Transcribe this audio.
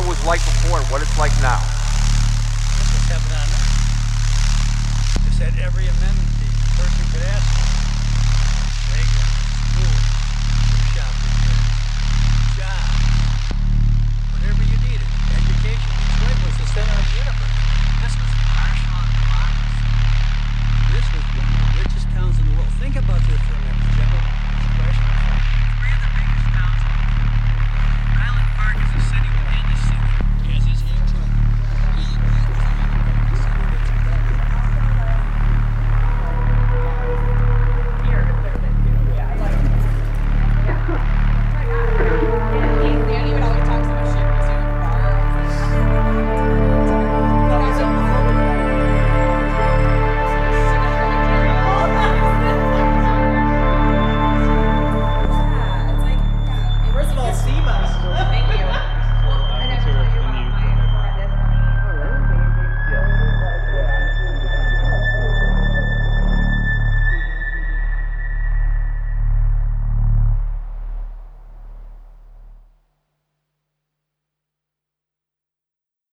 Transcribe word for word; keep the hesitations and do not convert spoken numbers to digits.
it was like before and what it's like now. Let's just have it on there. Just had every amendment the person could ask.